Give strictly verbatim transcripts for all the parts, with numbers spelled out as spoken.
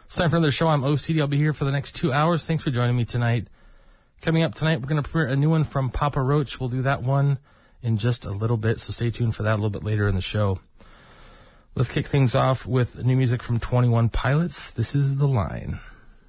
It's time for another show. I'm O C D. I'll be here for the next two hours. Thanks for joining me tonight. Coming up tonight, we're going to premiere a new one from Papa Roach. We'll do that one in just a little bit, so stay tuned for that a little bit later in the show. Let's kick things off with new music from twenty-one Pilots. This is The Line.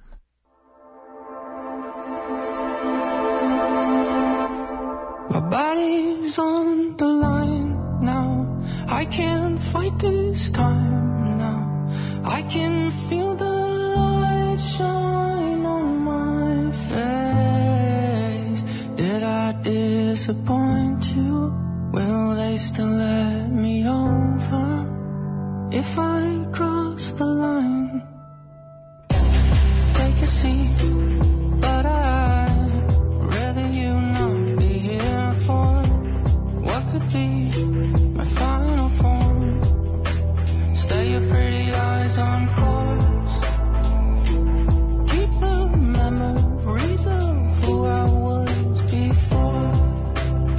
My body's on the line now. I can't fight this time now. I can feel the light shine on my face. Did I disappoint you? Will they still let me over if I cross the line? Take a seat, but I'd rather you not be here for what could be my final form. Stay your pretty eyes on course. Keep the memories of who I was before.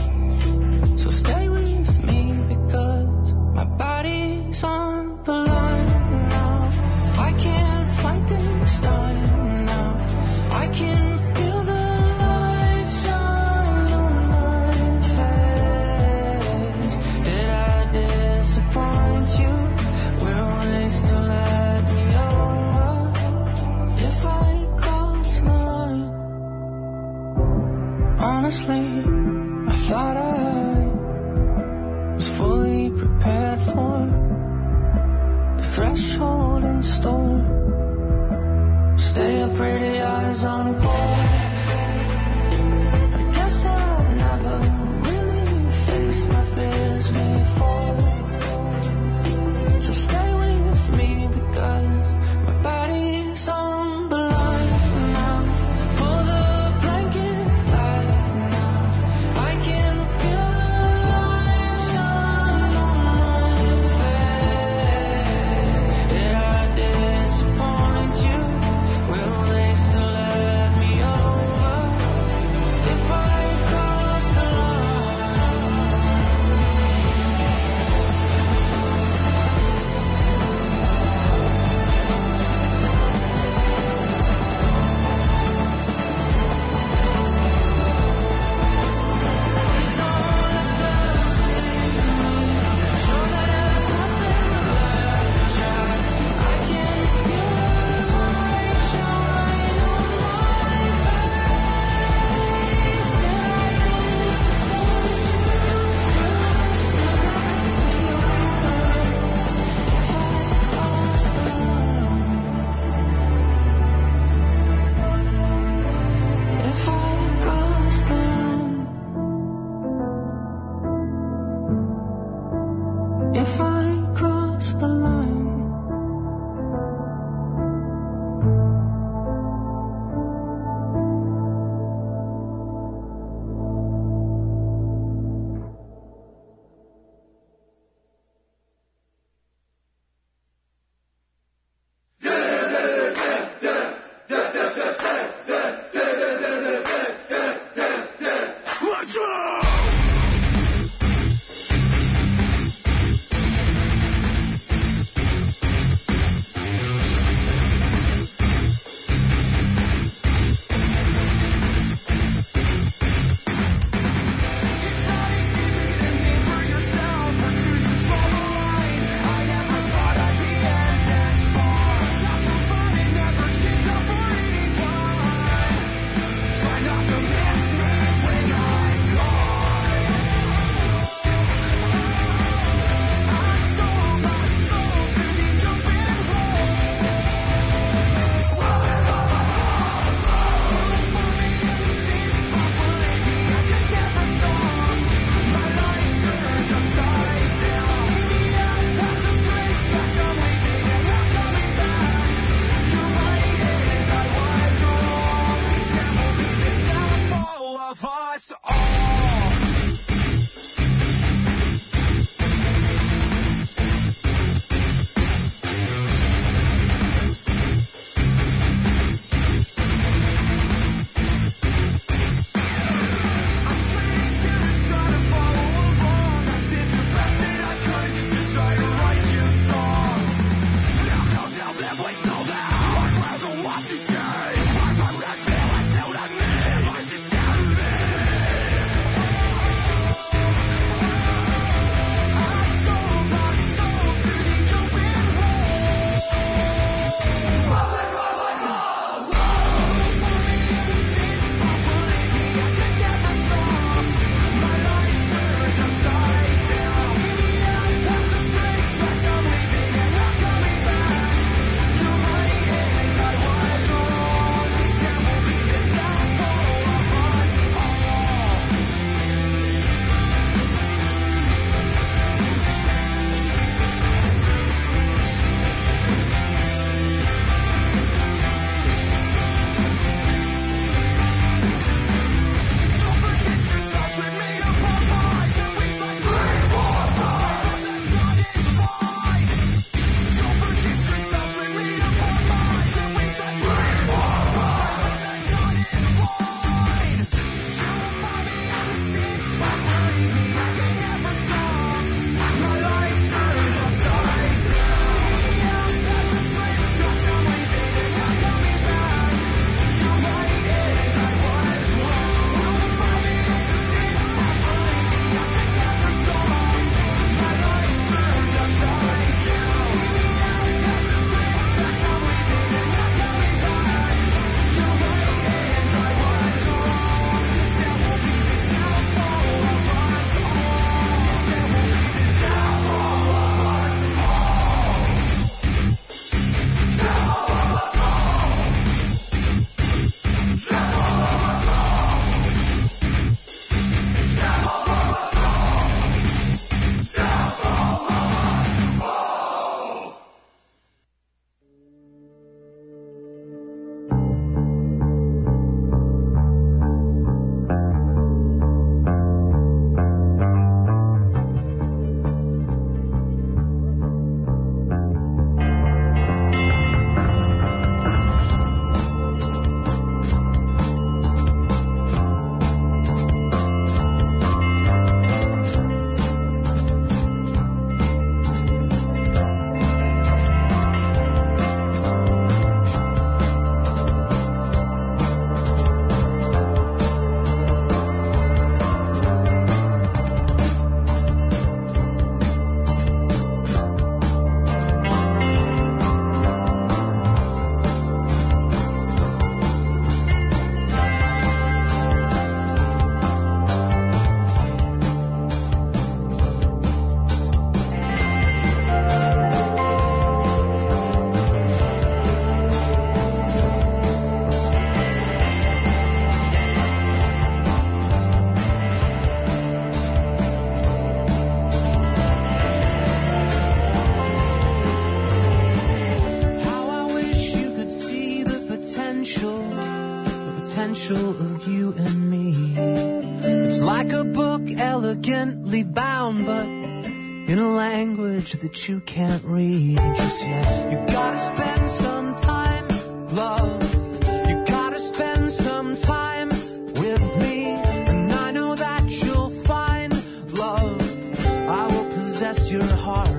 potential of you and me. It's like a book elegantly bound, but in a language that you can't read just yet. You gotta spend some time, love. You gotta spend some time with me, and I know that you'll find love. I will possess your heart.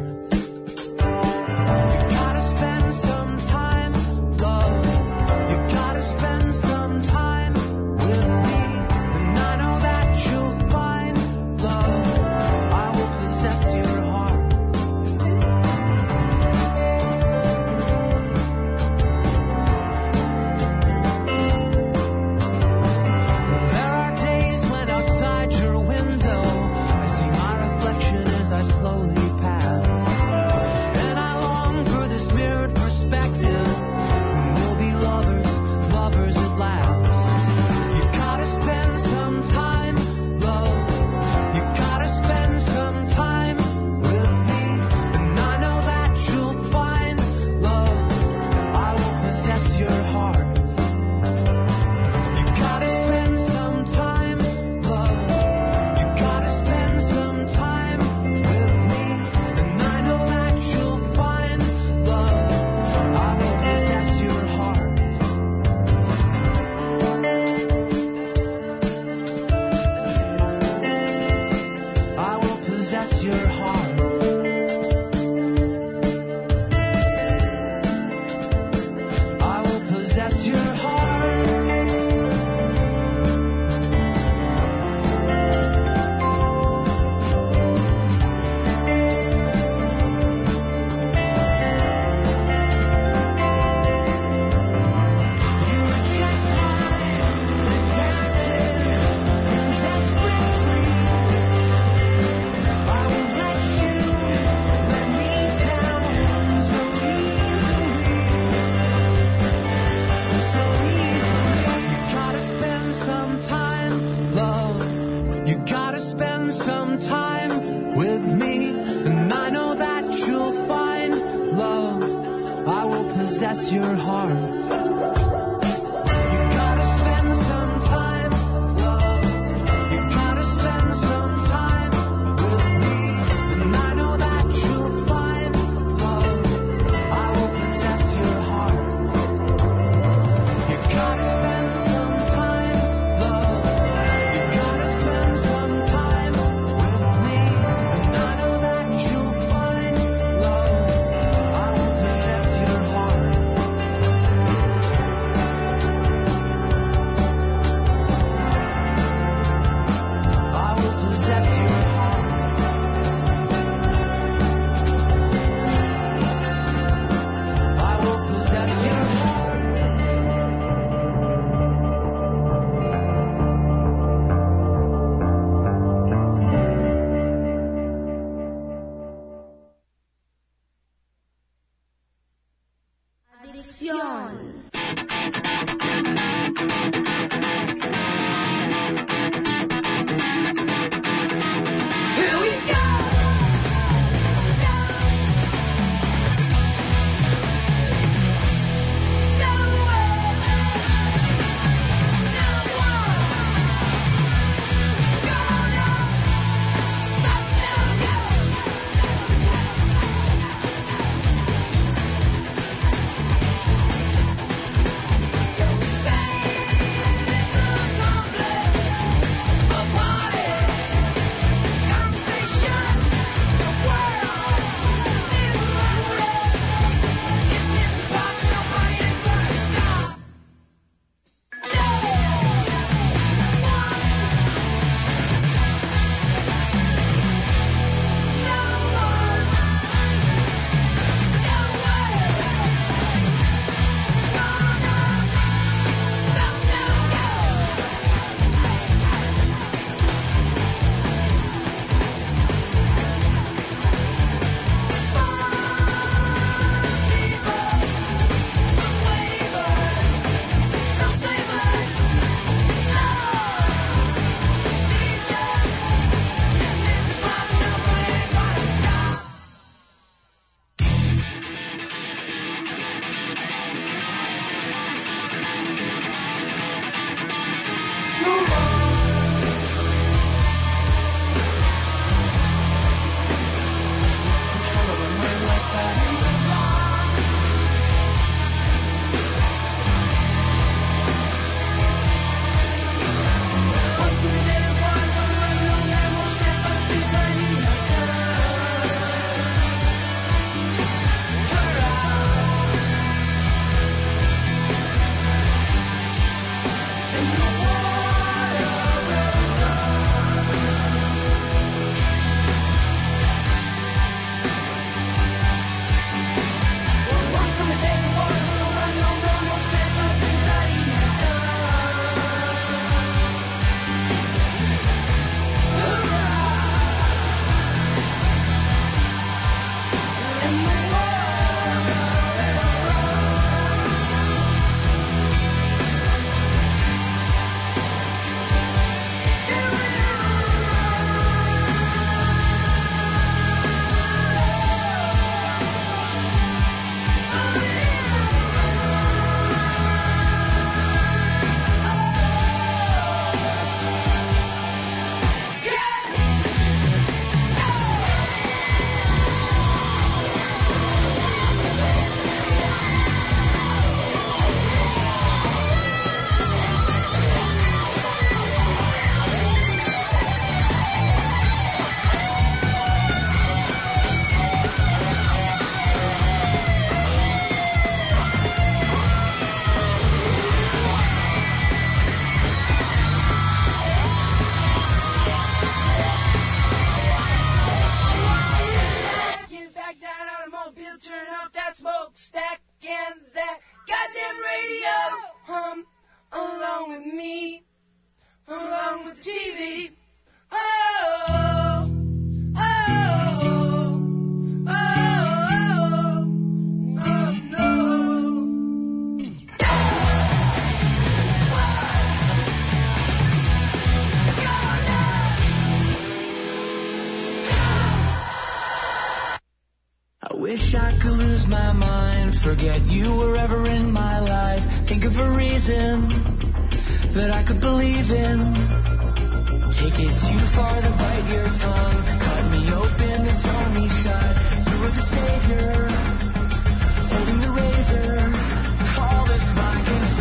forget you were ever in my life. Think of a reason that I could believe in. Take it too far to bite your tongue. Cut me open and sew me shut. You were the savior, holding the razor. Call this my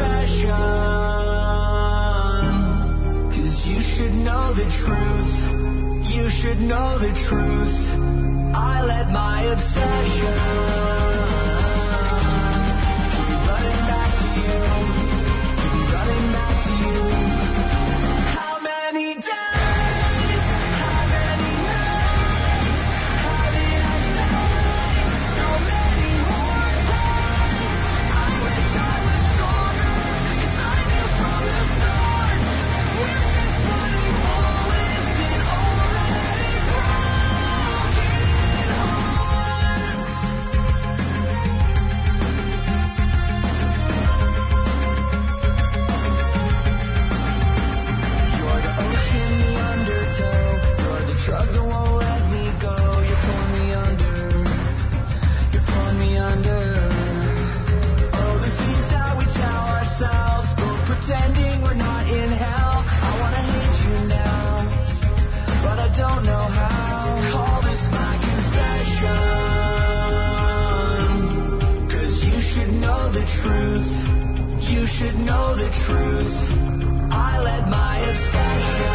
confession. Cause you should know the truth. You should know the truth. I let my obsession should know the truth. I let my obsession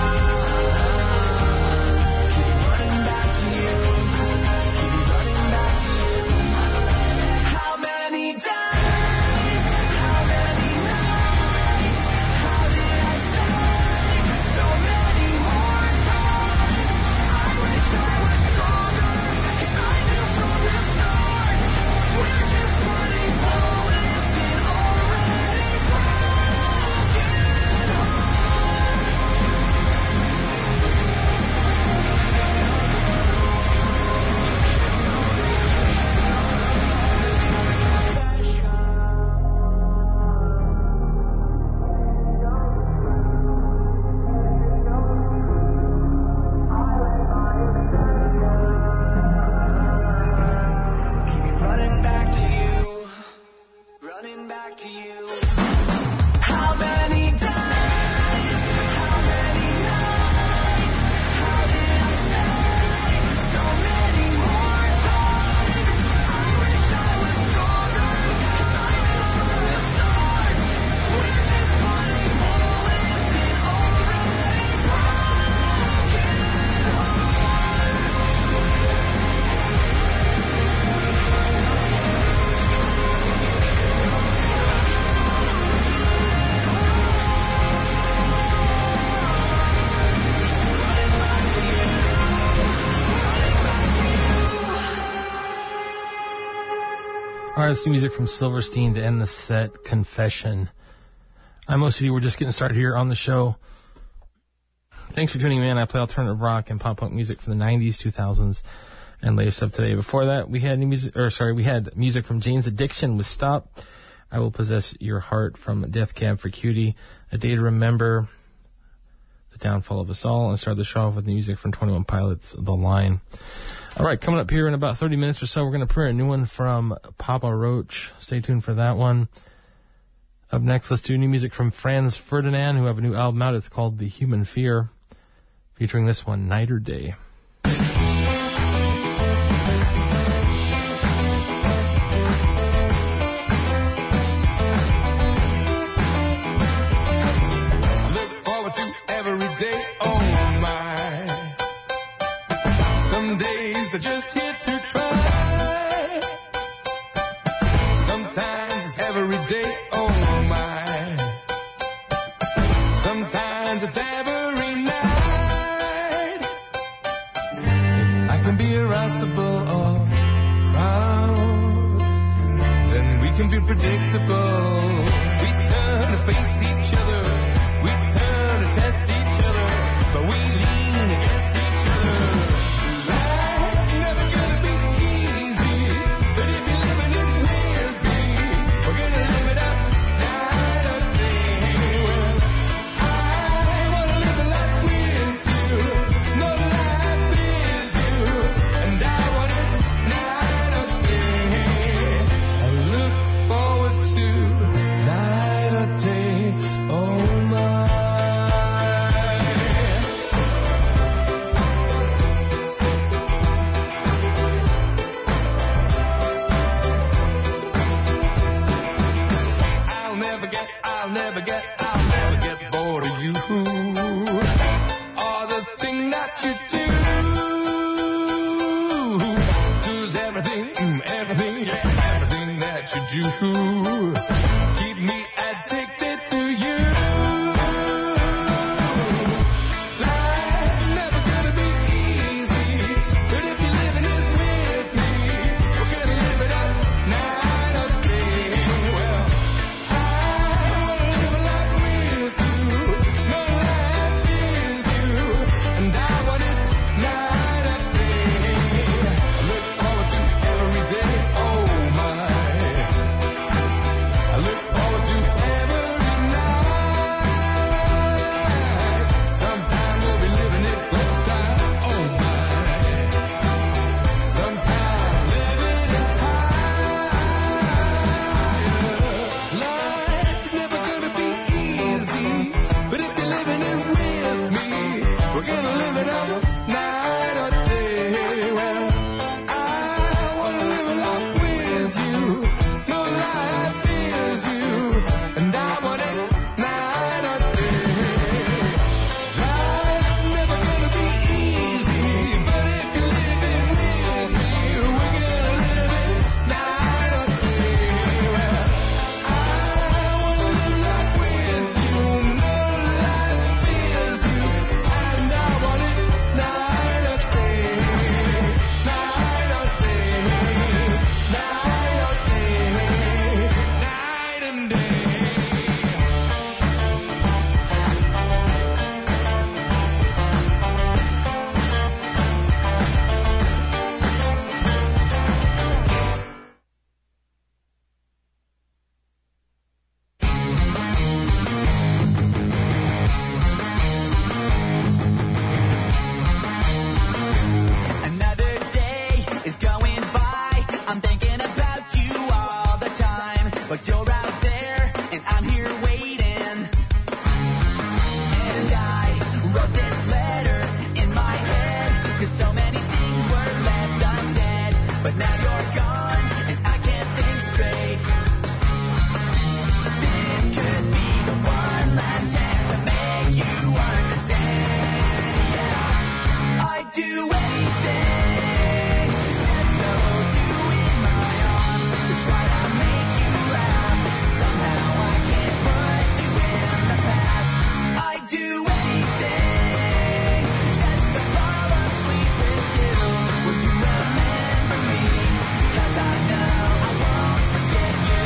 keep running back to you, keep running back to you. How many days, how many nights, how did I stay so many more times? I wish I was stronger, 'cause I knew from the start we're just putting bullets in already broken running back to you, running back to you. How many days, how many nights, how did I stay so many more times? I wish I was stronger, 'cause I knew from the start we're just putting bullets in already broken All right, it's new music from Silverstein to end the set, Confession. I'm O C D. We're just getting started here on the show. Thanks for tuning in. I play alternative rock and pop punk music from the nineties, two thousands, and latest up today. Before that, we had new music, or sorry, we had music from Jane's Addiction with Stop. I Will Possess Your Heart from Death Cab for Cutie. A Day to Remember, The Downfall of Us All, and started the show off with the music from twenty-one Pilots, The Line. All right, coming up here in about thirty minutes or so, we're going to premiere a new one from Papa Roach. Stay tuned for that one. Up next, let's do new music from Franz Ferdinand, who have a new album out. It's called The Human Fear, featuring this one, Night or Day. Look forward to every day, oh my. Some days are just here to try. Sometimes it's every day, oh my. Sometimes it's every night. If I can be irascible or proud, then we can be predictable. We turn to face each other, we turn to test each other, but we lean against each other. Life never gonna be easy, but if you're living it with me, we're gonna live it up night or day. Well, I wanna live a life with you, no life is you, and I want it night or day. I never get, I'll never get bored of you. All the thing that you do, do's everything, mm, everything, yeah, everything that you do. Keep me addicted to you. Life never gonna be easy, but if you're living it with me, we're gonna live it up night or day. Well, I wanna live a life with you, no life is you, and I want it night or day. I look forward to every day, oh my. I look forward to every night. Sometimes we'll be living it next time, oh my. Sometimes living it higher. Life is never gonna be easy, but if you're living it with me, we're gonna live it up night or day. Well, I wanna live a life with you, no life is you, and I want it night or day. Life never gonna be easy, but if you're living with me, we're gonna live it night or day. Well, I wanna live life with you, no life is you, and I want it night or day, night or day, night or day, night and day. Another day is going by. I'm thinking about you all the time. But you're out there and I'm here waiting. And I wrote this letter in my head, 'cause so many things were left unsaid. But now you're gone and I can't think straight. This could be the one last chance to make you understand. Yeah, I'd do anything just to hold you in my arms, to try to make you laugh. Somehow I can't put you in the past. I'd do anything just to fall asleep with you. Will you remember me? 'Cause I know I won't forget you.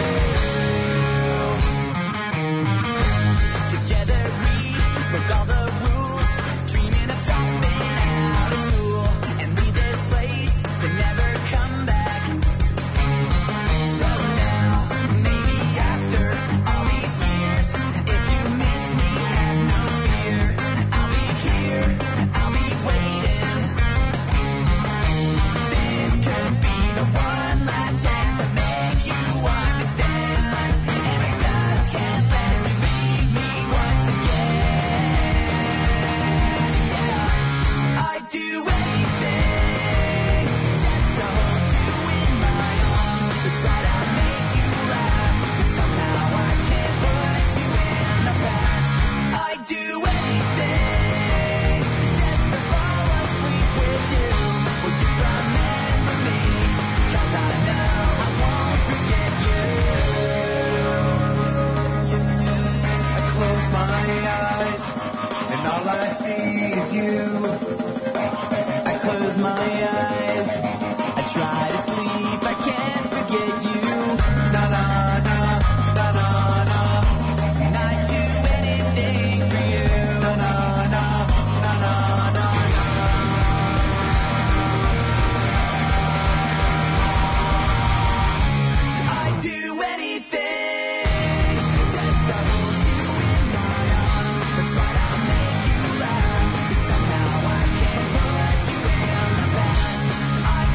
Together we broke all the rules, dreaming of dropping out of school and leave this place to never come back. So now, maybe after all these years, if you miss me, have no fear. I'll be here, I'll be waiting. This could be the one last chance to make you understand. And I just can't let you leave me once again. Yeah, I'd do anything just to hold you in my arms, to try to make you laugh. 'Cause somehow I can't put you in the past. I'd do anything just to fall asleep with you. Will you remember me? 'Cause I know I won't forget you. I close my eyes and all I see is you. I close my eyes, I try to sleep, I can't forget you. Na na na na na na And I'd do anything for you. na na na na na na. I'd do anything just to hold you in my arms, to try to make you laugh. 'Cause somehow I can't put you in the past. I'd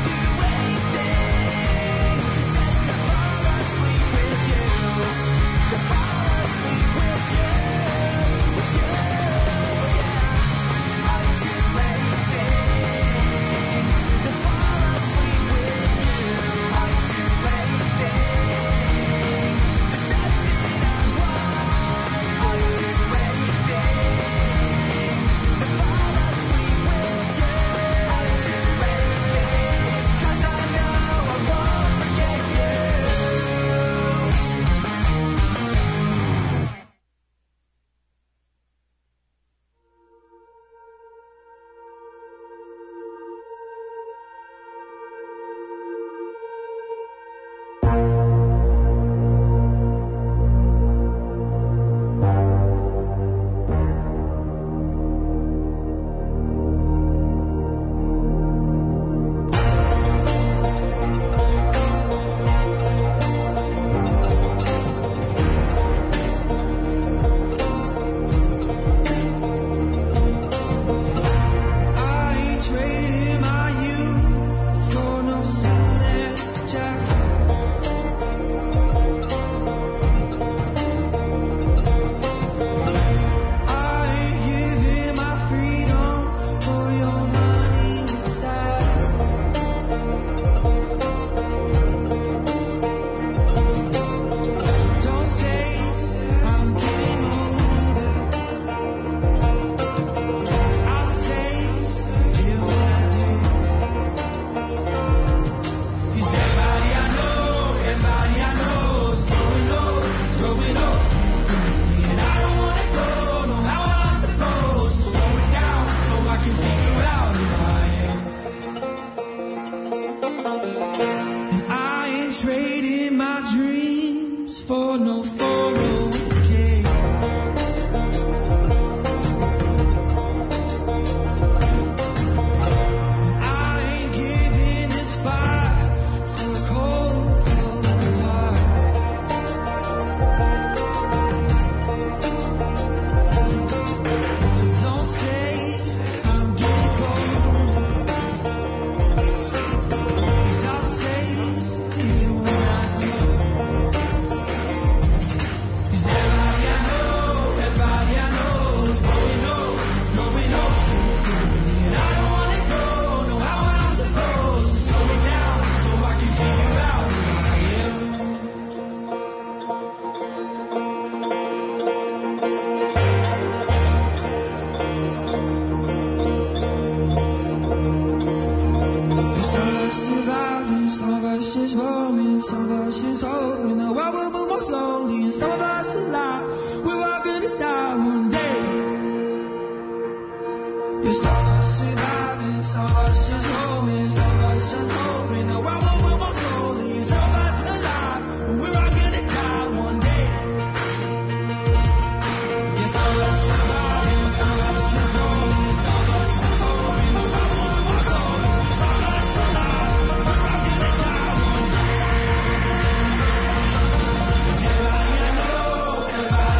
Everybody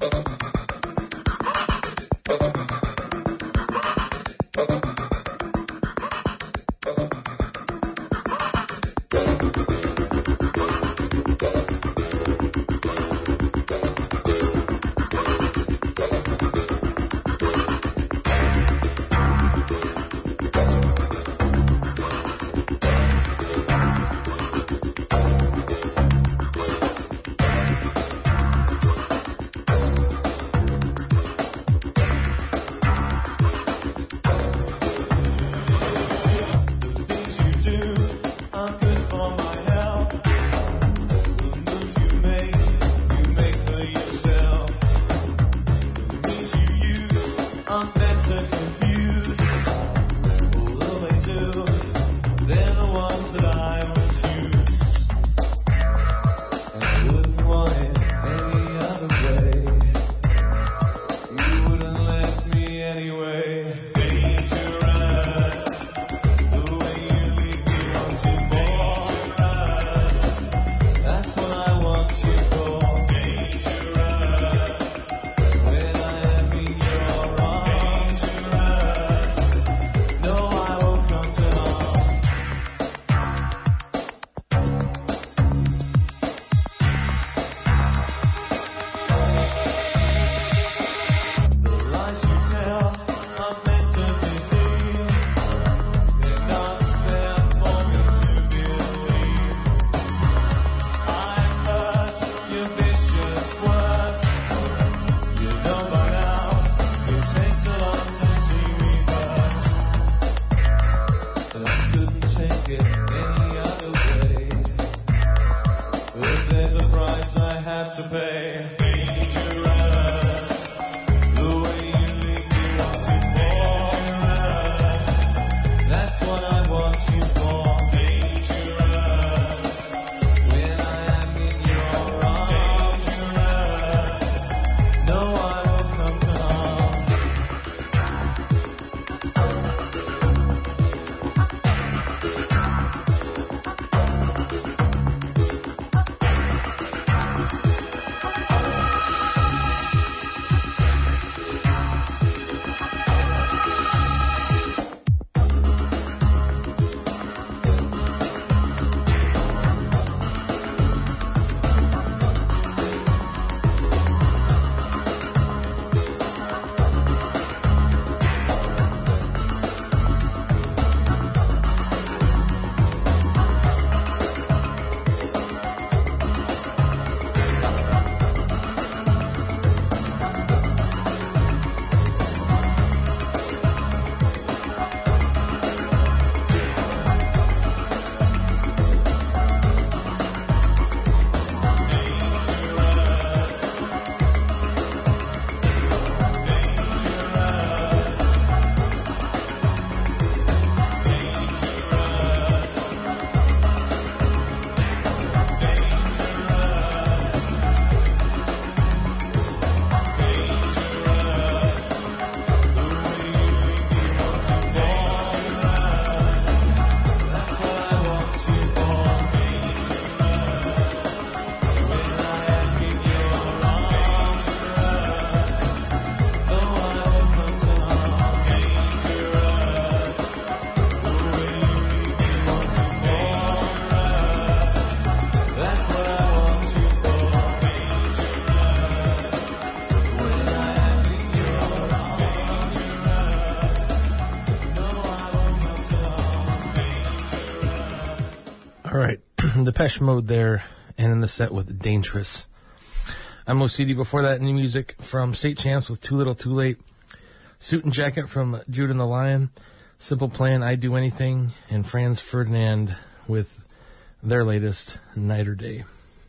All right, Depeche Mode there, and in the set with Dangerous. I'm O C D. Before that, new music from State Champs with Too Little Too Late, Suit and Jacket from Jude and the Lion, Simple Plan, I'd Do Anything, and Franz Ferdinand with their latest, Night or Day.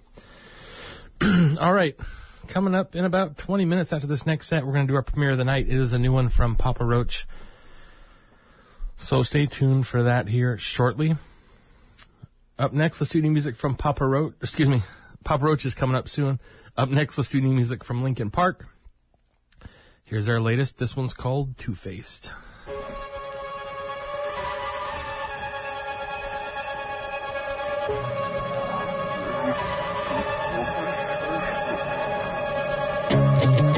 All right, coming up in about twenty minutes after this next set, we're going to do our premiere of the night. It is a new one from Papa Roach. So stay tuned for that here shortly. Up next, let's do new music from Papa Roach. Excuse me, Papa Roach is coming up soon. Up next, let's do new music from Linkin Park. Here's our latest. This one's called Two-Faced. Thank you.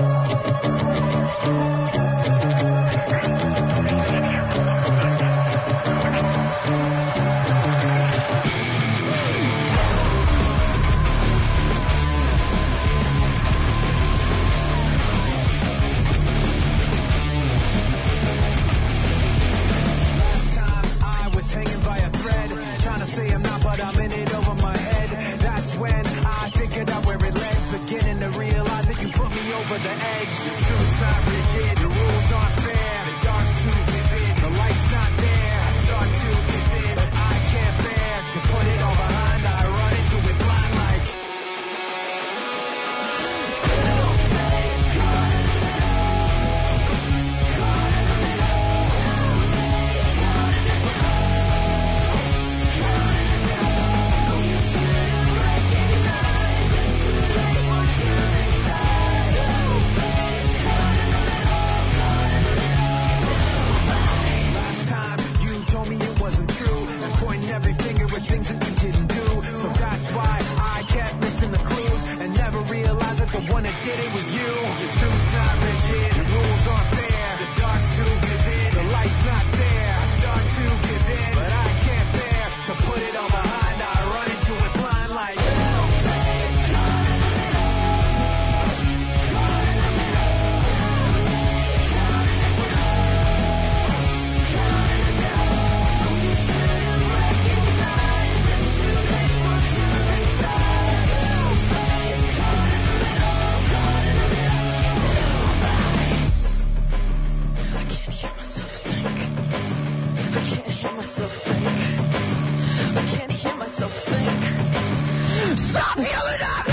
it, it was you. The truth's not rigid, the rules aren't fair. The dark's too vivid, the light's not there. I start to give in, but I can't bear to put it all behind. I run into it blind like I can't hear myself think. Stop healing up!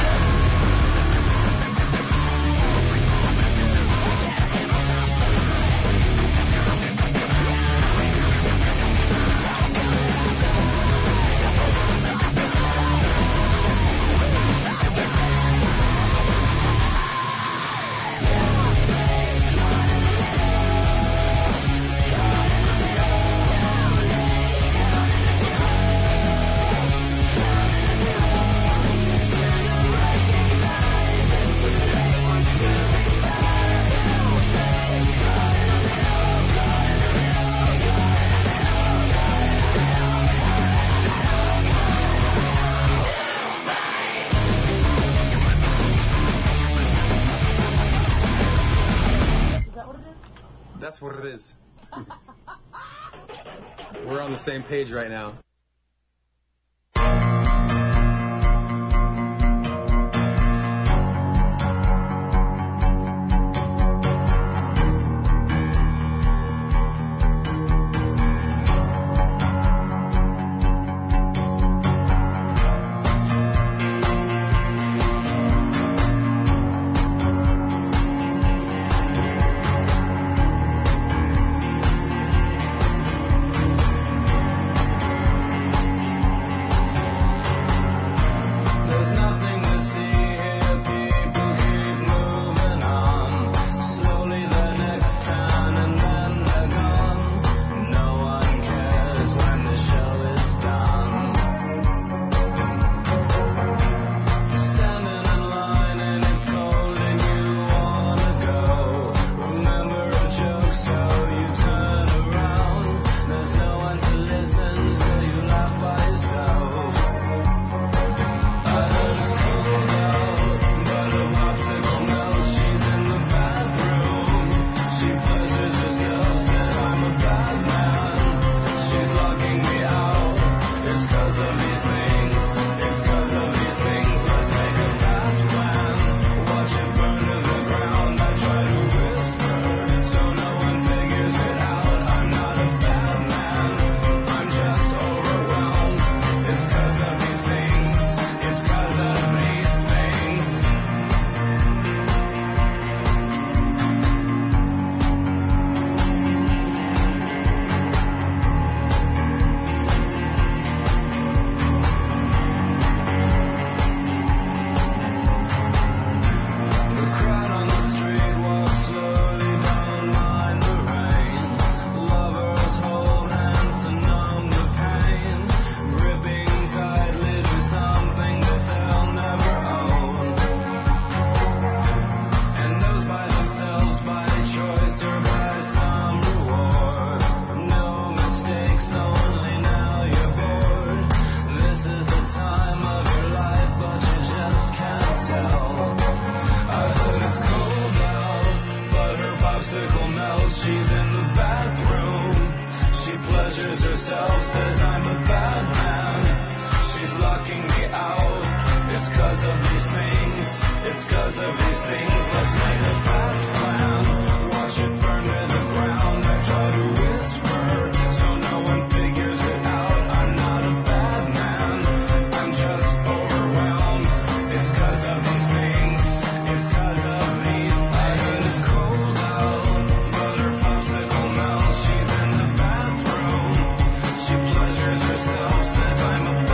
That's what it is. We're on the same page right now.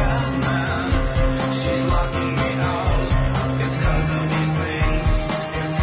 it's 'cause of these things. It's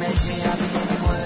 make me happy anyway.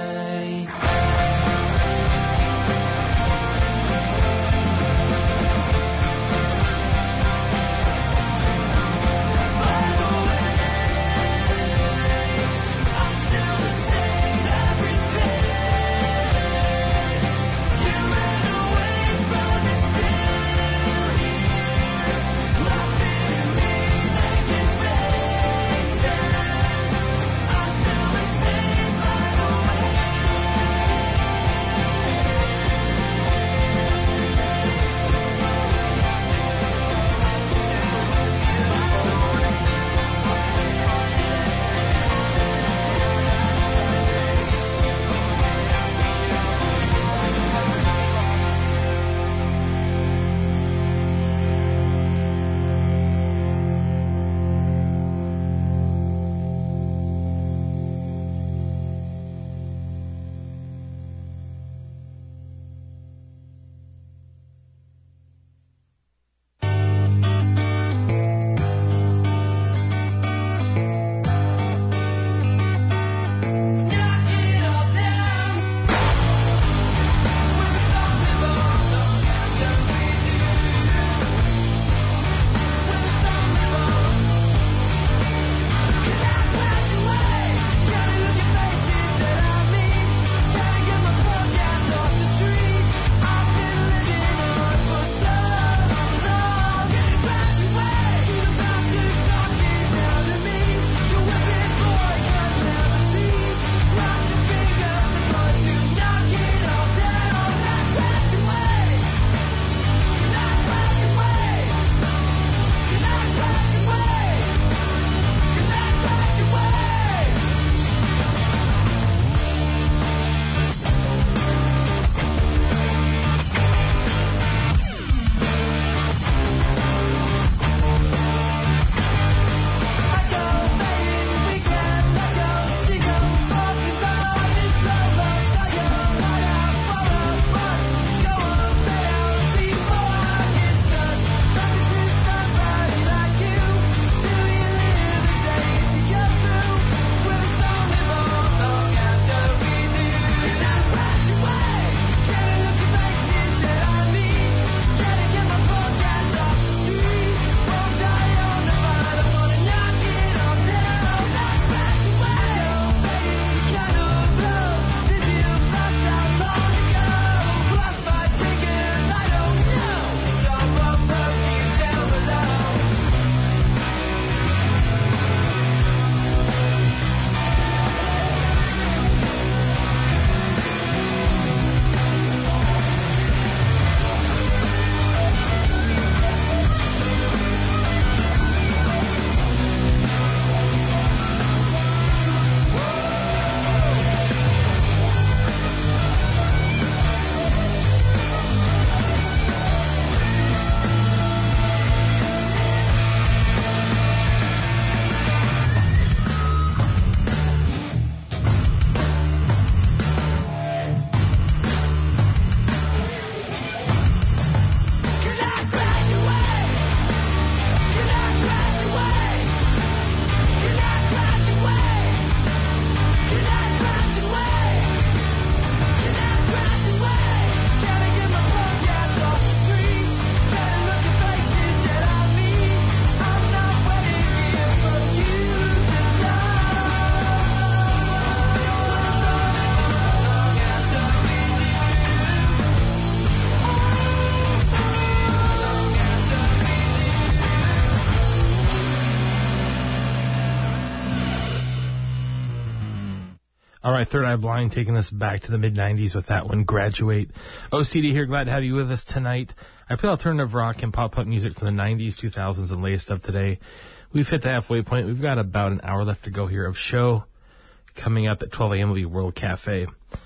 All right, Third Eye Blind taking us back to the mid nineties with that one, Graduate. O C D here, glad to have you with us tonight. I play alternative rock and pop-punk music from the nineties, two thousands, and latest stuff today. We've hit the halfway point. We've got about an hour left to go here of show. Coming up at twelve a.m. will be World Cafe.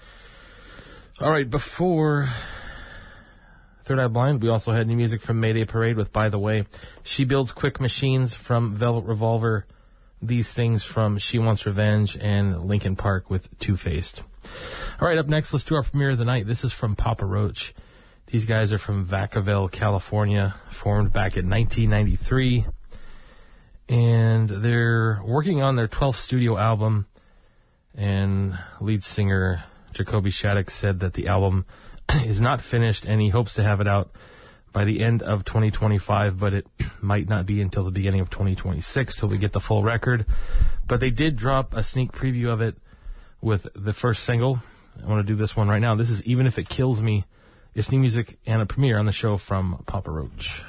All right, before Third Eye Blind, we also had new music from Mayday Parade with By the Way. She Builds Quick Machines from Velvet Revolver. These Things from She Wants Revenge, and Linkin Park with Two-Faced. All right, up next, let's do our premiere of the night. This is from Papa Roach. These guys are from Vacaville, California, formed back in nineteen ninety-three. And they're working on their twelfth studio album And lead singer Jacoby Shaddix said that the album is not finished and he hopes to have it out by the end of twenty twenty-five, but it might not be until the beginning of twenty twenty-six till we get the full record. But they did drop a sneak preview of it with the first single. I want to do this one right now. This is Even If It Kills Me. It's new music and a premiere on the show from Papa Roach.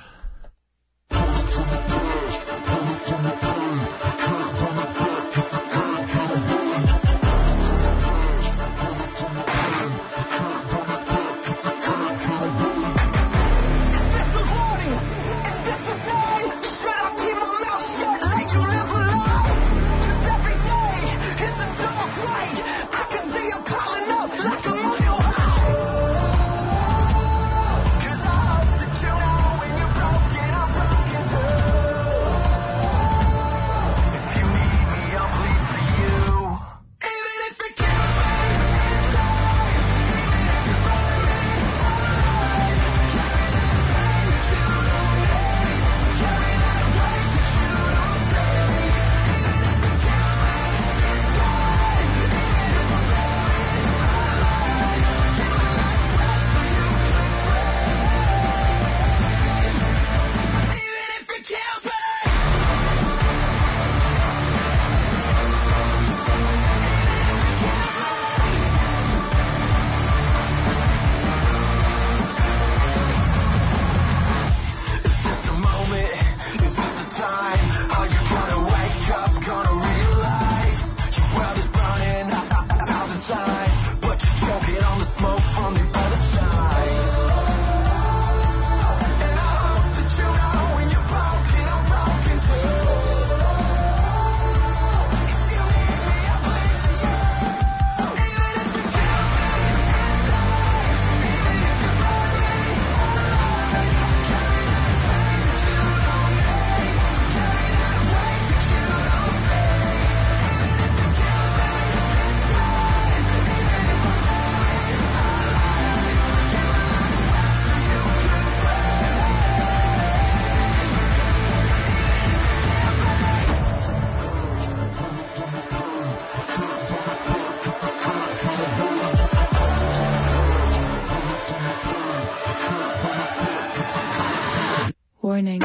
Warning.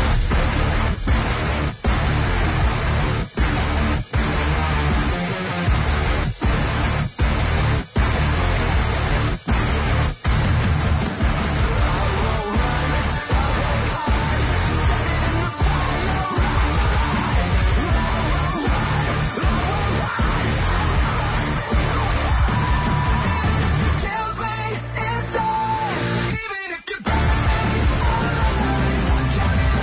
Kills me inside, even if you burn me alive.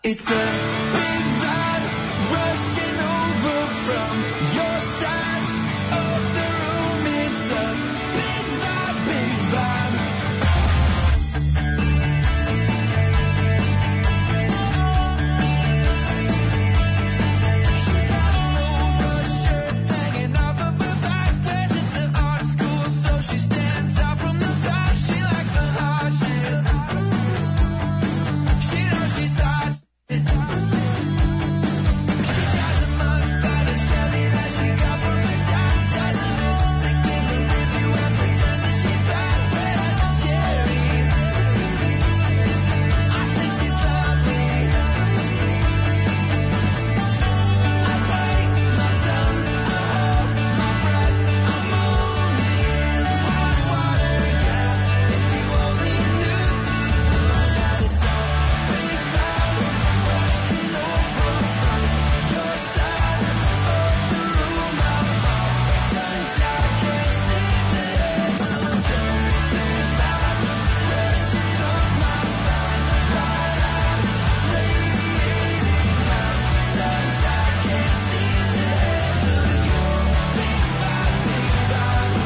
It's a big vibe rushing over from your side of the room. It's a big vibe, big vibe. She's got an over shirt hanging off of her back. Wears it to art school, so she stands out from the back. She likes the hard shit. She knows she's hot. She tries a Mustang and Chevy that she got from her dad. Ties a lipstick in the review and pretends that she's bad. Red as a cherry. I think she's lovely. I bite my tongue, I hold my breath. I'm only in hot water, yeah. If you only knew that it's a big vibe rushing over from your side of the room. I'm all tongue-tied, can't seem to handle the big vibe rushing up my spine. Wide-eyed, radiating now. Tongue-tied, can't seem to handle your big vibe, big vibe.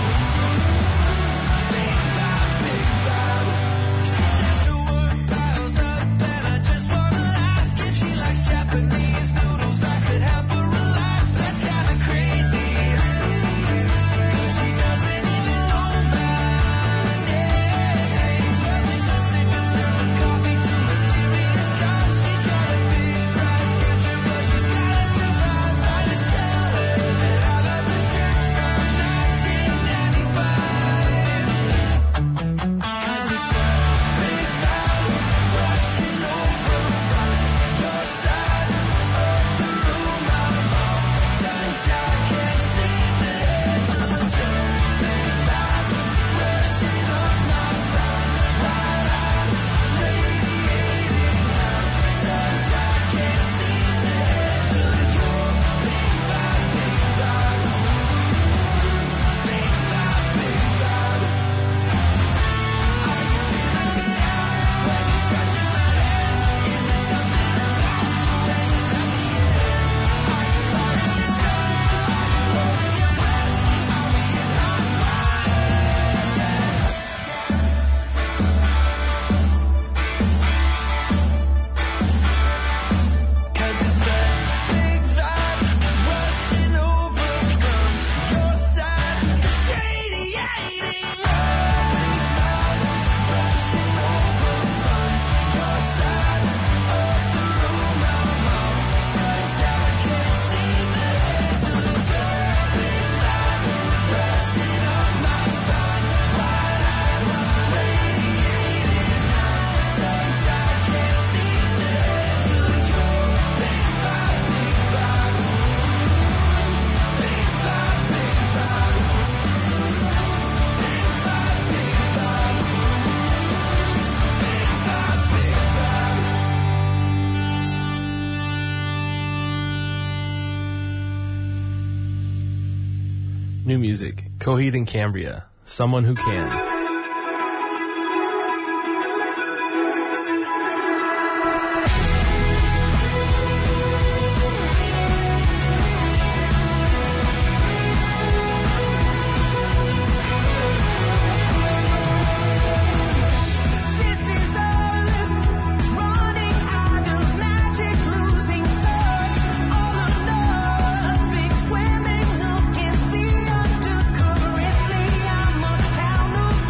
Big vibe, big vibe. She says the word piles up and I just wanna ask if she likes Japanese noodles. I could help her relax, but that's kinda crazy. Cause she doesn't even know my name. Tells me she'll sing a sip of coffee to mysterious cause. She's got a big bright future, but she's gotta survive. I just tell her that I love her shirts from nineteen ninety-five. Cause it's a big vibe rushing over from your side of the room. I'm all tongue-tied, can't seem to handle the big vibe rushing up my spine. Wide-eyed, radiating now. Tongue-tied, can't seem to handle your big vibe, big vibe. Big vibe, big vibe. Are you feeling me out when you're touching my hands? Is there something about the way you let me in? Are you biting your tongue? Are you holding your breath? Are we in hot water? Cause it's a big vibe rushing over from your side. It's radiating. Big vibe rushing over from your side of the room. I'm all tongue-tied, can't seem to handle the big vibe rushing up my spine. Wide-eyed, radiating now. Tongue-tied, can't seem to handle your big vibe, big vibe. Big vibe, big vibe. Big vibe, big vibe. Big vibe, big vibe. New music. Coheed and Cambria. Someone Who Can. This is us running out of magic, losing touch. All or nothing, swimming against the undercurrent. I'm unaccountable.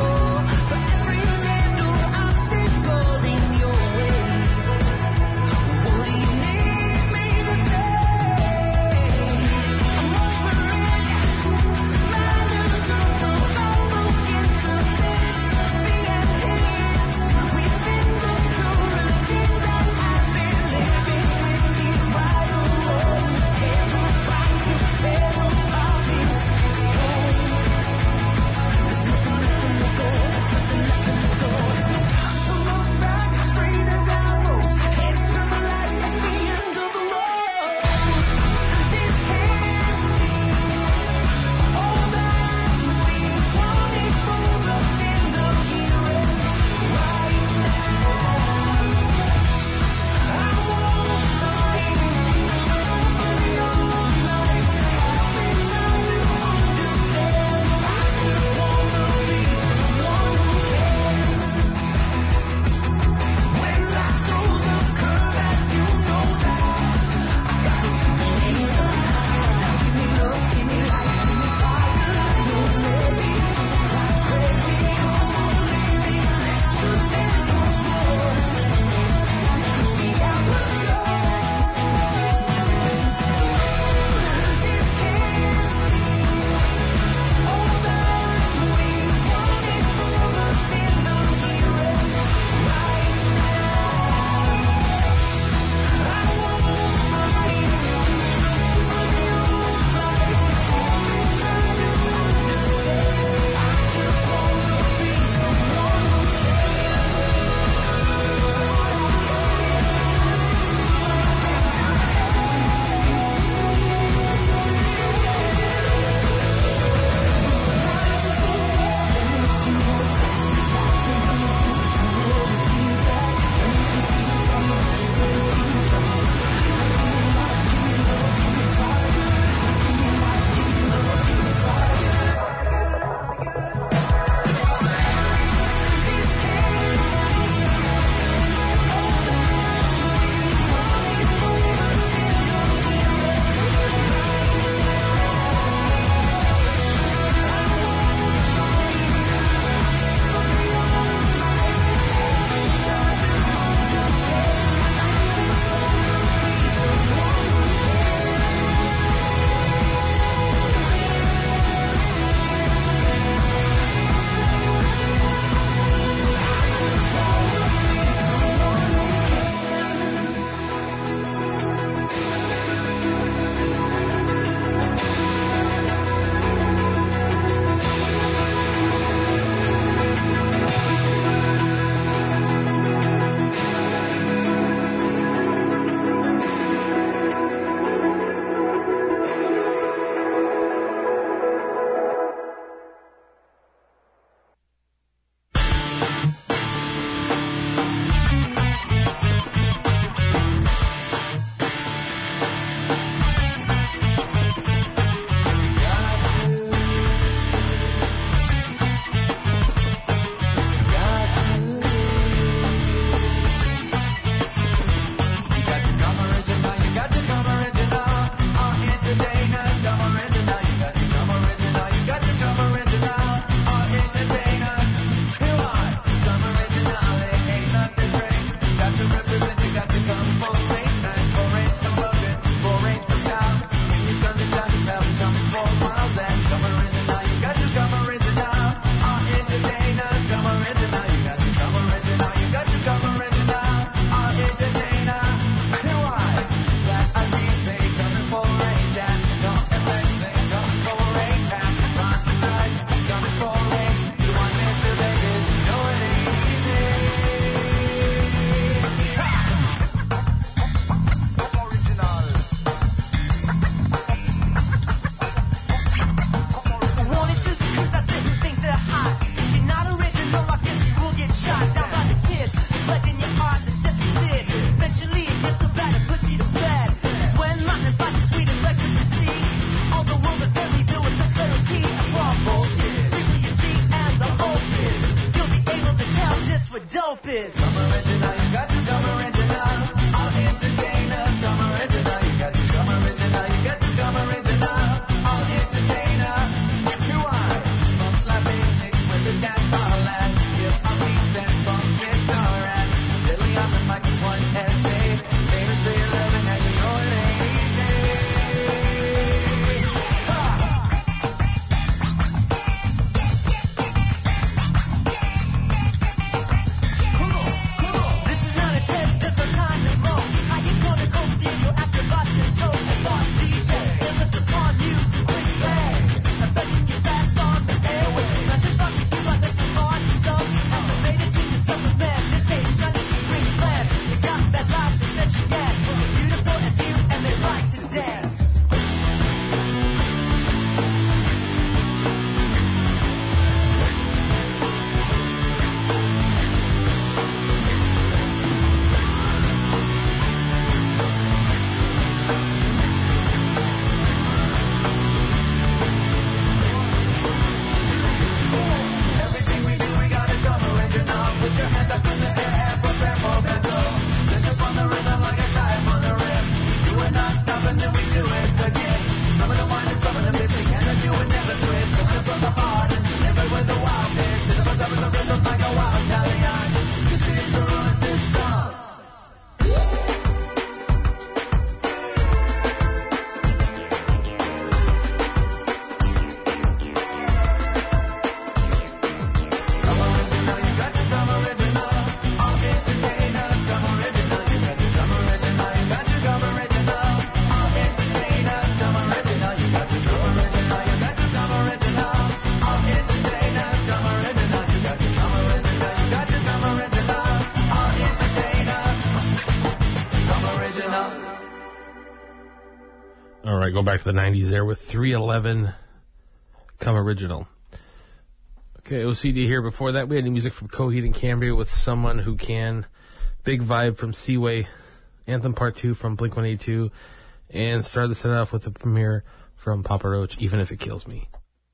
All right, go back to the nineties there with three eleven Come Original. Okay, O C D here. Before that, we had new music from Coheed and Cambria with Someone Who Can. Big Vibe from Seaway. Anthem Part two from Blink one eighty-two. And started the set off with the premiere from Papa Roach, Even If It Kills Me.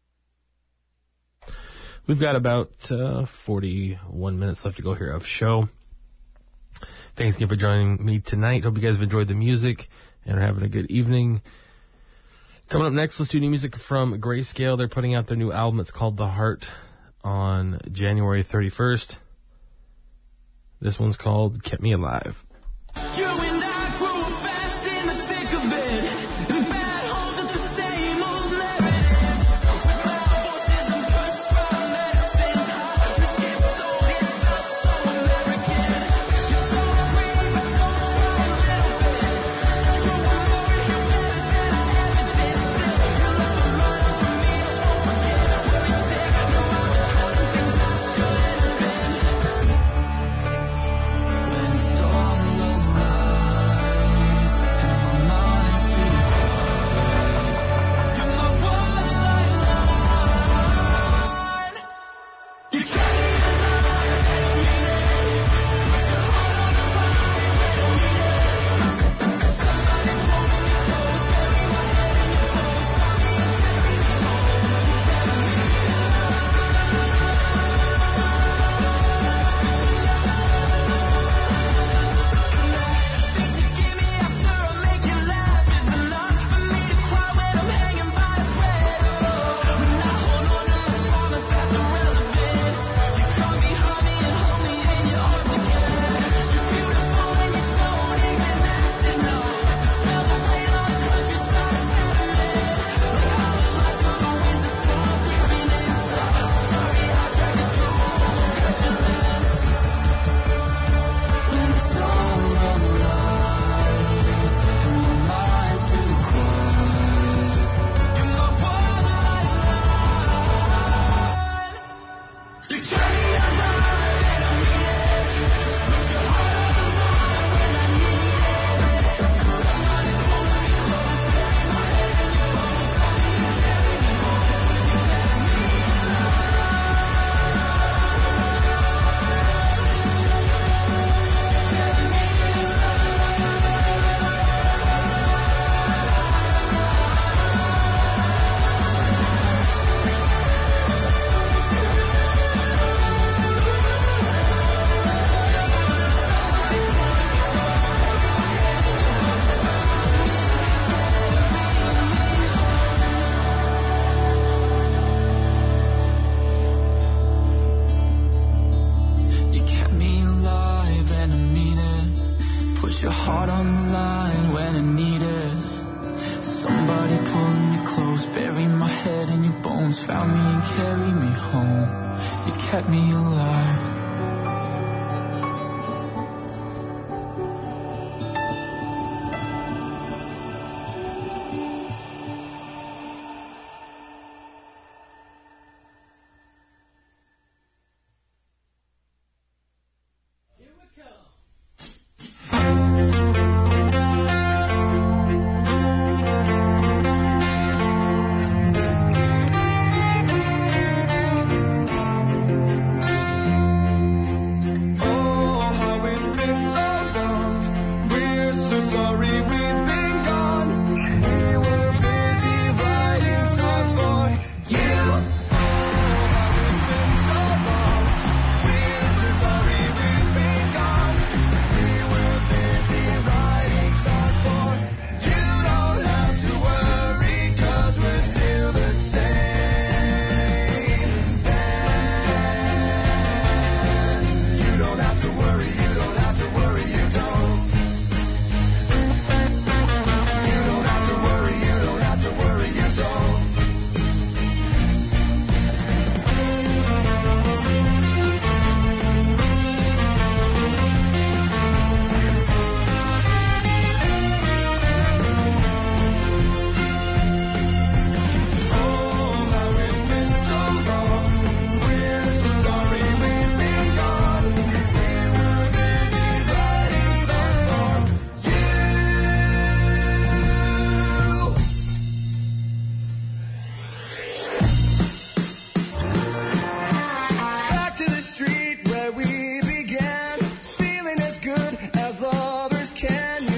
We've got about uh, forty-one minutes left to go here of show. Thanks again for joining me tonight. Hope you guys have enjoyed the music and are having a good evening. Coming up next, let's do new music from Grayscale. They're putting out their new album. It's called The Heart on January thirty-first. This one's called Kept Me Alive. You and I grew fast in the thick of it, in bad homes with the same old narrative. With loud voices and prescribed medicines, high risk and soul, it felt so American. You're so brave, but don't try a little bit. You were more here better than I ever did. Still, you left a line for me, I won't forget. Worry sick, no, I was caught in things I shouldn't have been. When it's all lies and my mind's too quiet, you're my one lifeline. You kept me alive, I don't mean it. Put your heart on the line when I need it. Somebody pulled me close, bury my head in your bones, saw me and carry me home. You kept me things you give me after I make you laugh is enough for me to cry when I'm hanging by a thread. Oh, when I hold on to the trauma that's irrelevant, you come behind me and hold me in your arms again. You're beautiful and you don't even have to know. Smell the rain on the countryside sediment, like hollow light through the winds of time weariness. Sorry I dragged you through petulance. When it's all lies and my mind's too quiet, you're my one lifeline. You kept me alive and I mean it. Put your heart on the line when I need it. Somebody pulled me close, bury my head in your bones, saw me and carry me home. You kept me You kept me alive and I mean it. Put your heart on the line when I need it. Somebody pulling me close, bury my head in your bones, found me and carried me home. You kept me alive.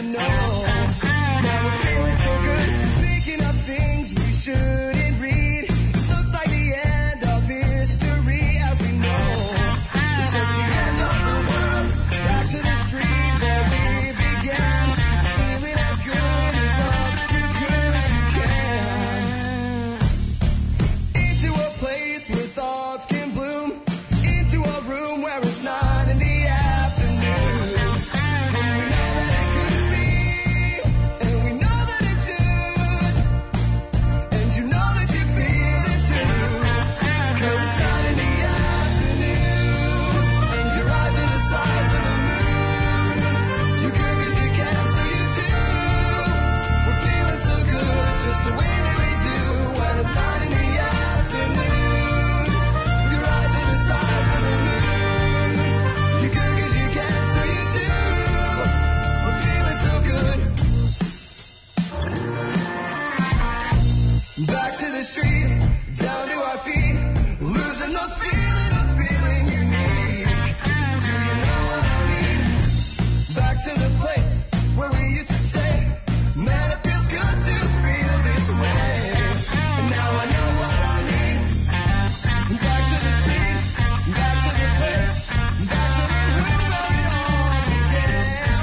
know. Now we're feeling so good, picking up things we shouldn't read. It looks like the end of history as we know. It's just the end of the world, back to the street where we began. Feeling as good as love, you good as you can. Into a place where thoughts can bloom. Into a room where it's not in the afternoon. And we know that it could be, and we know that it should. And you know that you feel it too. Cause it's not in the afternoon. And your eyes are the size of the moon. You could cause you can, so you do. We're feeling so good, just the way that we do. When it's not in the afternoon. Your eyes are the size of the moon. You could cause you can, so you do. We're feeling so good. Back to the street, down to our feet, losing the feeling of feeling unique. Do you know what I mean? Back to the place where we used to say, man, it feels good to feel this way. And now I know what I mean. Back to the street, back to the place, back to the room where it all began.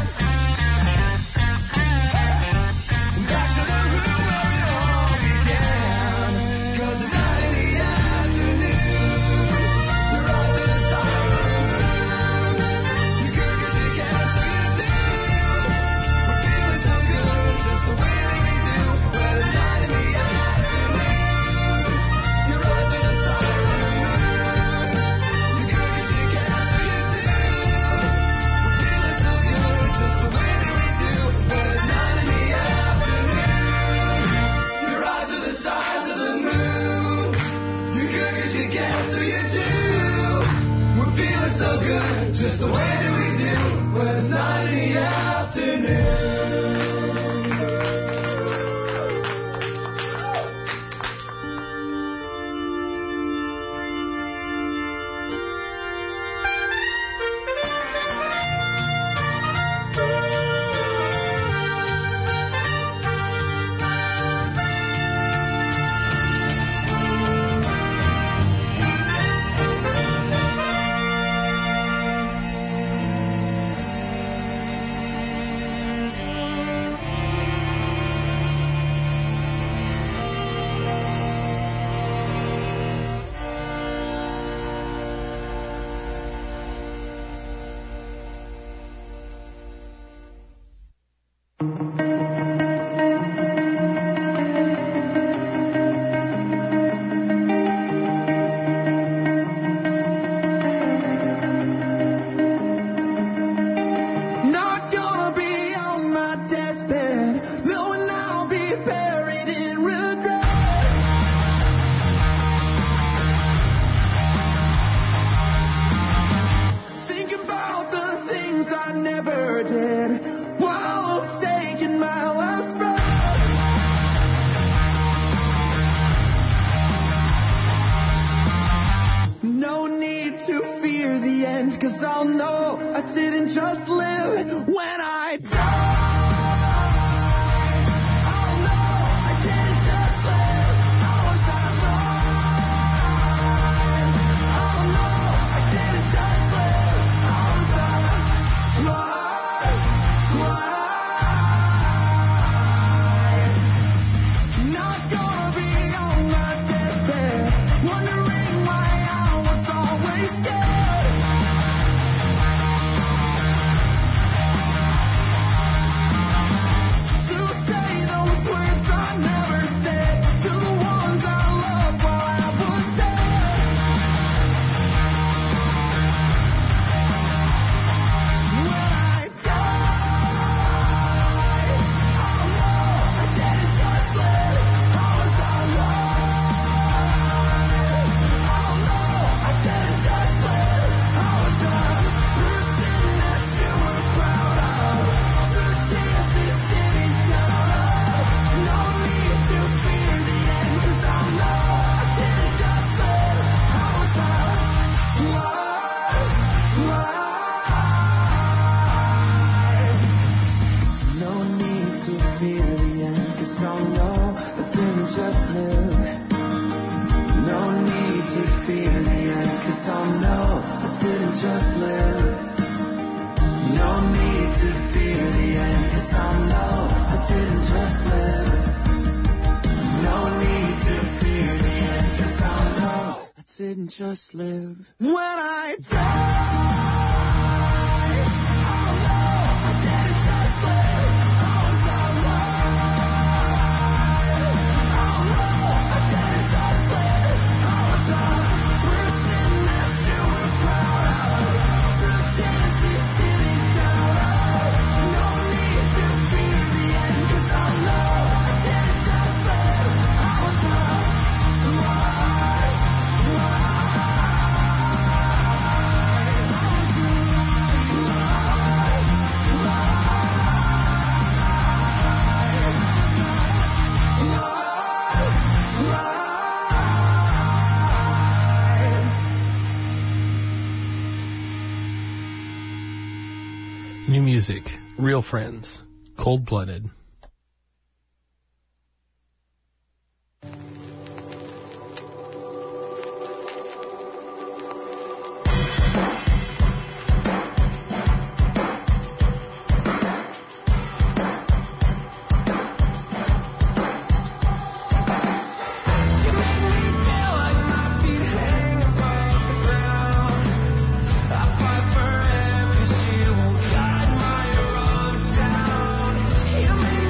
Back to the room where it all began. Cause it's not in the afternoon. Your eyes are the size of the moon. You could cause you can, so you do. We're feeling so good, just the way that we do. When it's not in the afternoon. Your eyes are the size of the moon. You could cause you can, so you do. We're feeling so good, just the way that we do. When it's not in the afternoon. Your eyes are the size of the moon. You could cause you can, so you do. We're feeling so good, just the way that we do. When it's not in the afternoon. Not gonna be on my deathbed, knowing I'll be buried in regret. Thinking about the things I never did while I'm taking my last breath. No need to fear the end, cause I'll know I didn't just live when I die. I'll know I didn't just live, how was I blind? I'll know I didn't just live, how was I blind? Blind. Not gonna be on my deathbed, wondering why I was always scared. didn't just live. When I die, oh no, I didn't just live. I was alive. Oh no, I didn't just live. I was a person that you were proud of. Through chances sitting down of. No need to fear the end, 'cause I know I didn't just live. I was alive. New music, Real Friends, Cold Blooded. You made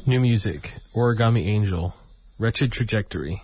New music, Origami Angel, Wretched Trajectory.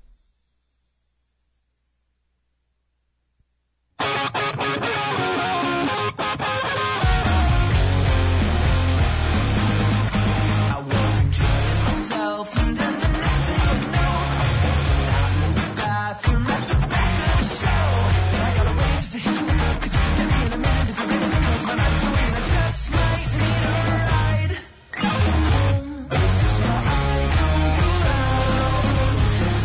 I was enjoying myself, and then the next thing I know, I'm falling out in the bathroom at the back of the show. And I got arranged to hit you up, could you get me in a minute if you're ready, because my night's so late, I just might need a ride home. This is why I don't go out.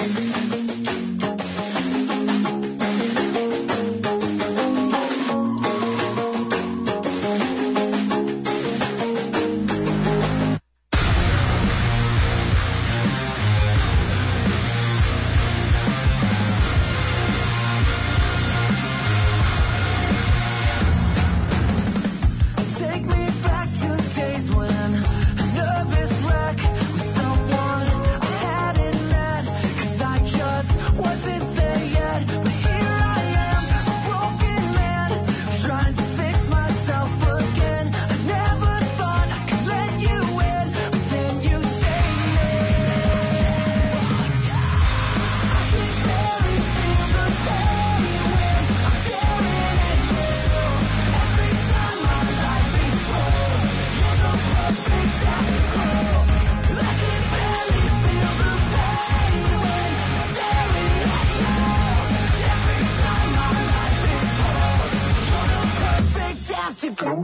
Take me back to days when a nervous wreck was someone I hadn't met, 'cause I just wasn't there yet. But here I am, a broken man, trying to fix myself again. I never thought I could let you in, but then you saved me. I can barely feel the pain when I'm staring at you. Every time my life is full, you're the perfect afterglow. I can barely feel the pain when I'm staring at you. Every time my life is full, you're the perfect afterglow.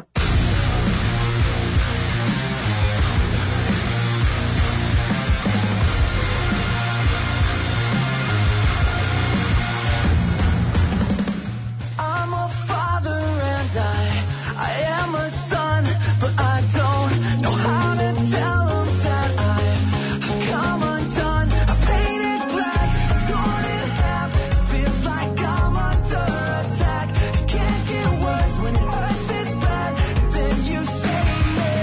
I'm a father and I, I am a son, but I don't know how to tell them that I've come undone. I painted black, I torn in half. It feels like I'm under attack. It can't get worse when it hurts this bad. Then you save me.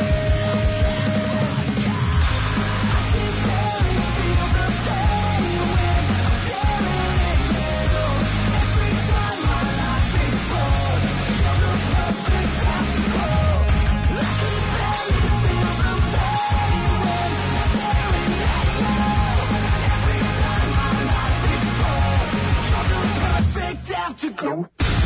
I can barely feel the pain when I'm staring at you. Every time my life is full, you're the perfect afterglow. I can barely feel the pain when I'm staring at you. Every time my life is full, you're the perfect afterglow.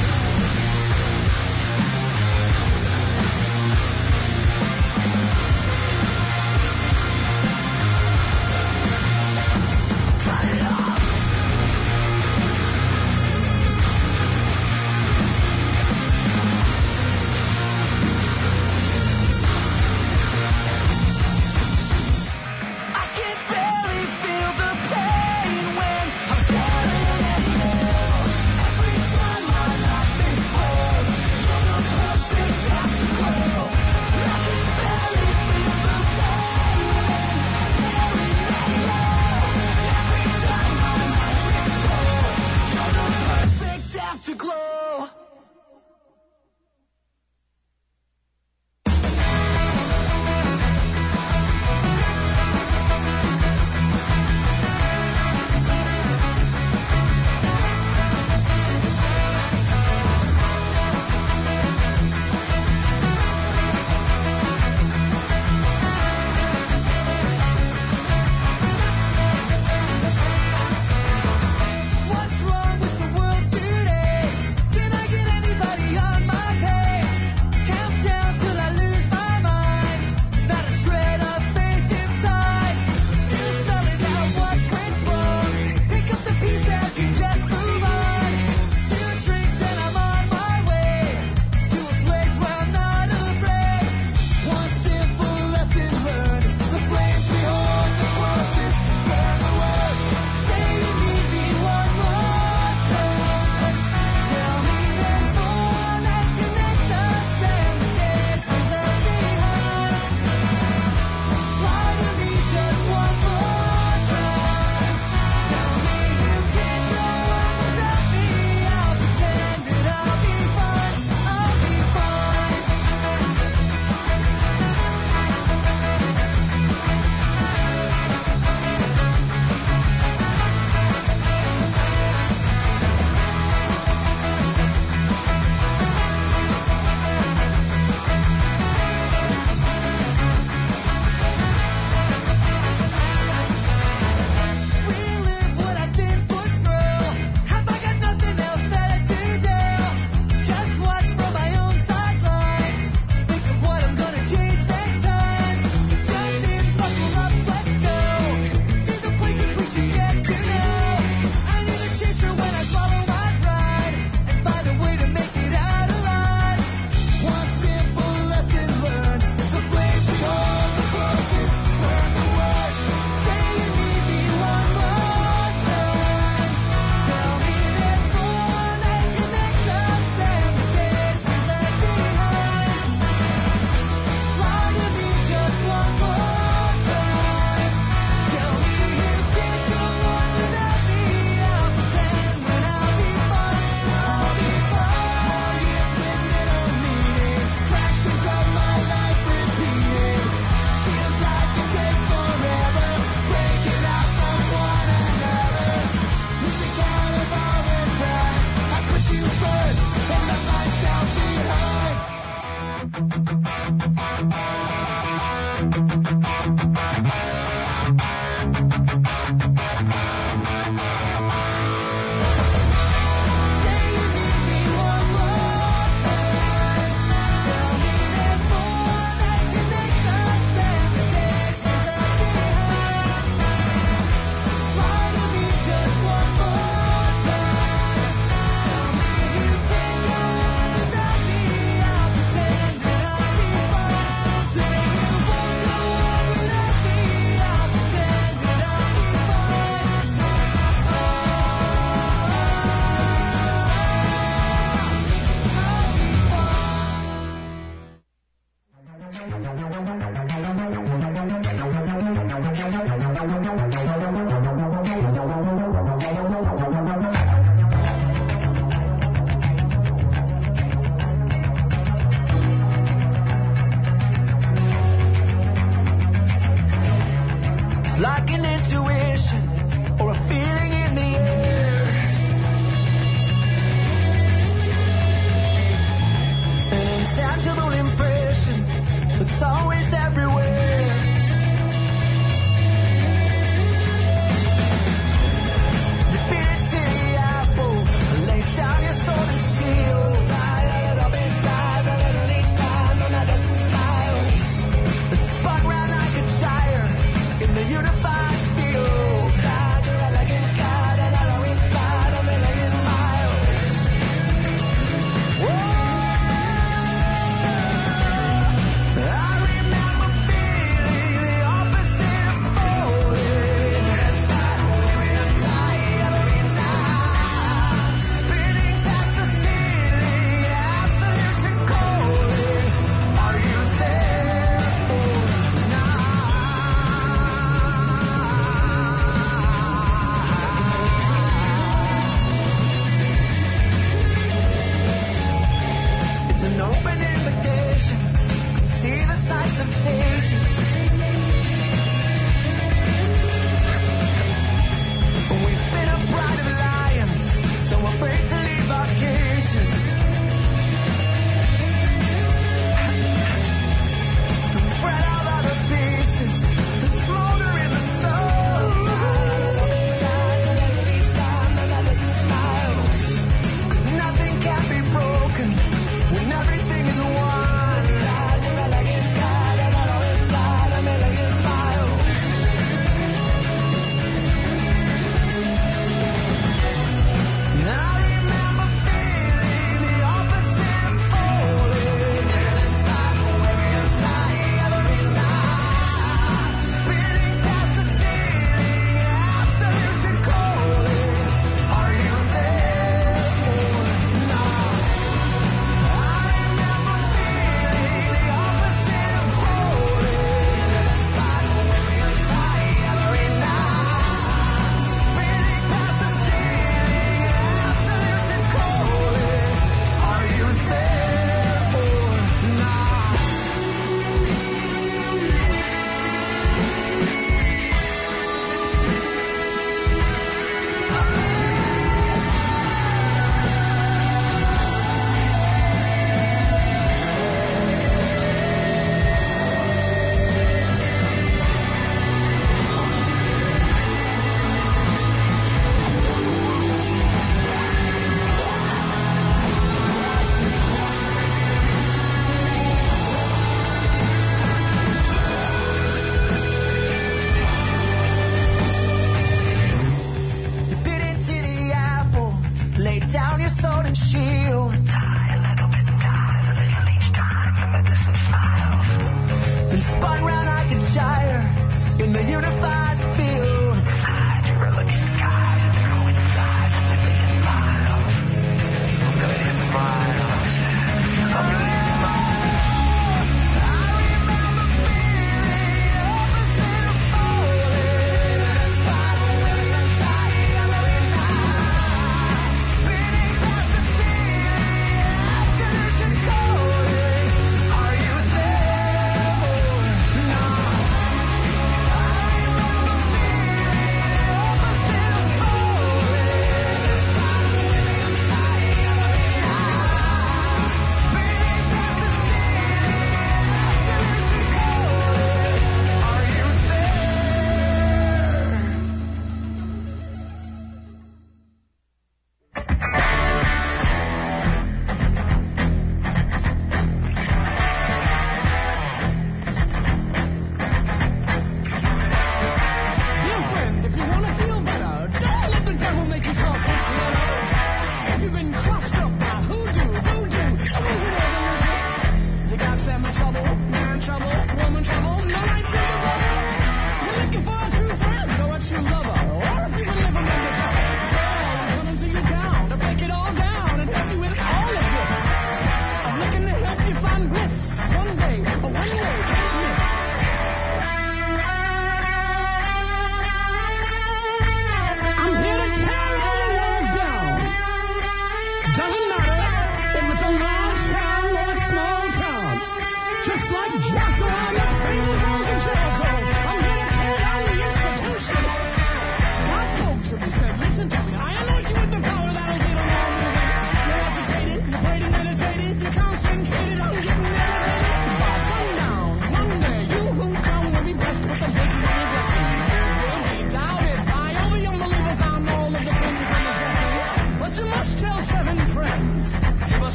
I can barely feel the pain when I'm staring at you. Every time my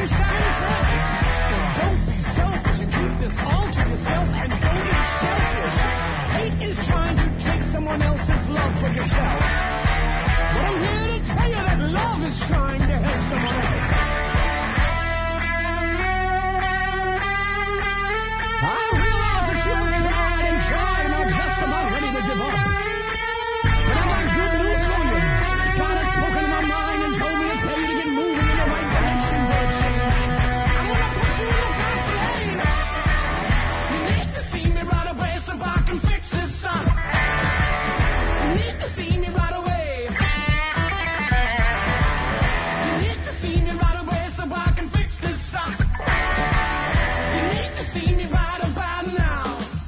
and shines lights. Then don't be selfish and keep this all to yourself and don't be selfish. Hate is trying to take someone else's love for yourself. But I'm here to tell you that love is trying to help someone else. I realize that you've tried and tried and are just about ready to give up. But I got good news for you. God has spoken to my mind and told me to tell you to get moving in the right direction for a change. I'm gonna put you in the fast lane. You need to see me right away so I can fix this, son. You need to see me right away. You need to see me right away so I can fix this, son. You need to see me right about now.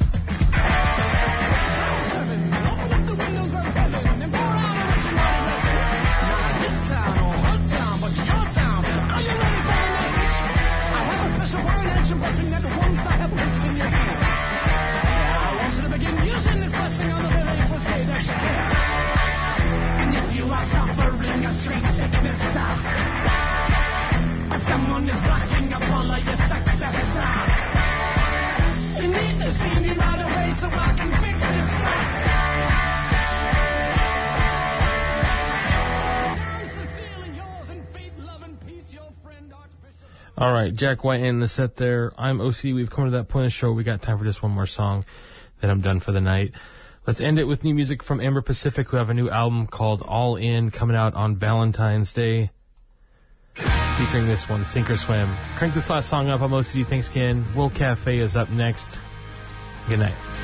Heaven, open up the windows of heaven and pour out a rich and mighty blessing. Not this town or her town, but your town. Are you ready for the message? I have a special word and your blessing that once I have placed in your hand. I want you to begin using this blessing on the very first day that you can. And if you are suffering a straight sickness, uh, or someone is blocking up all of your success, uh, you need to see me right away so I can fix this, uh. Sincerely yours in faith, love, and peace, your friend, Archbishop. All right, Jack White in the set there. I'm O C. We've come to that point of the show. We got time for just one more song, then I'm done for the night. Let's end it with new music from Amber Pacific, who have a new album called All In, coming out on Valentine's Day, featuring this one, Sink or Swim. Crank this last song up. I'm O C D. Thanks again. World Cafe is up next. Good night.